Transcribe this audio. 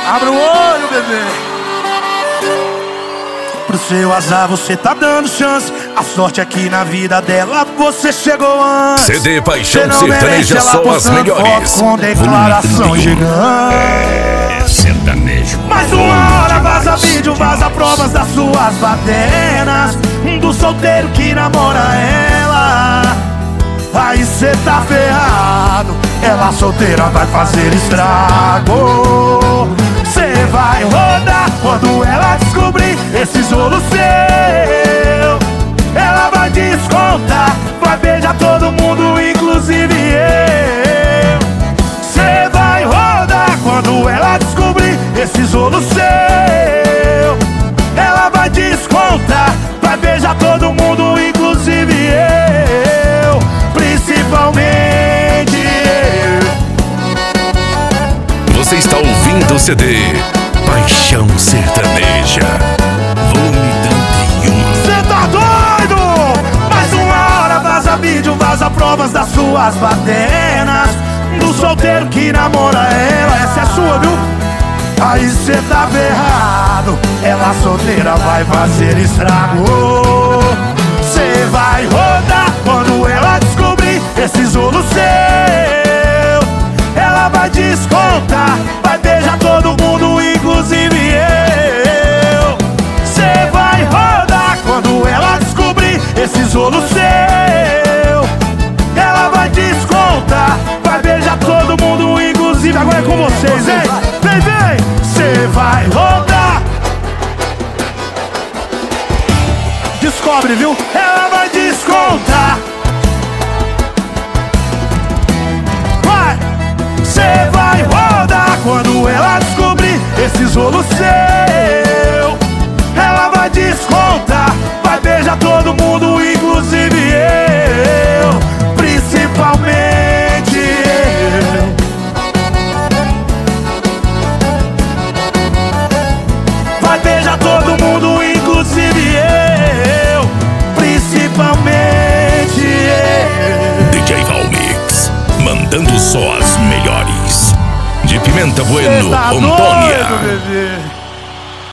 Abra o olho, bebê. Pro seu azar você tá dando chance. A sorte aqui na vida dela você chegou antes. CD Paixão Cê não merece Sertaneja, ela só as postando melhores. foto com declaração gigante. É sertanejo. Mais uma hora vaza vídeo, vaza provas das suas badernas. Do solteiro que namora ela. Aí cê tá ferrado. Ela solteira vai fazer estrago. Cê vai rodar quando ela descobrir esse rolo seu. Ela vai descontar, vai beijar todo mundo, inclusive eu. Cê vai rodar quando ela descobrir esse rolo seu. Ela vai descontar, vai beijar todo mundo, inclusive eu. Principalmente eu. Você está ouvindo o CD Paixão Sertaneja, volume 31. Cê tá doido? Mais uma hora vaza vídeo, vaza provas das suas badernas. Do solteiro que namora ela, essa é sua, viu? Aí cê tá ferrado. Ela solteira vai fazer estrago. Cê vai rodar quando ela descobrir esse rolo seu. Ela vai descontar, vai beijar todo mundo, inclusive eu. Cê vai rodar quando ela descobrir esse rolo seu. Ela vai descontar, vai beijar todo mundo, inclusive. Agora é com vocês, hein? Vem, vem! Cê vai rodar. Descobre, viu? Ela vai descontar. Vai! Cê vai rodar quando ela descobrir esse rolo seu. Ela vai descontar, vai beijar todo mundo, inclusive eu. Principalmente eu. Vai beijar todo mundo, inclusive eu. Principalmente eu. DJ Valmix, mandando só as melhores. De Pimenta Bueno, Cê tá Antônia. doido, bebê?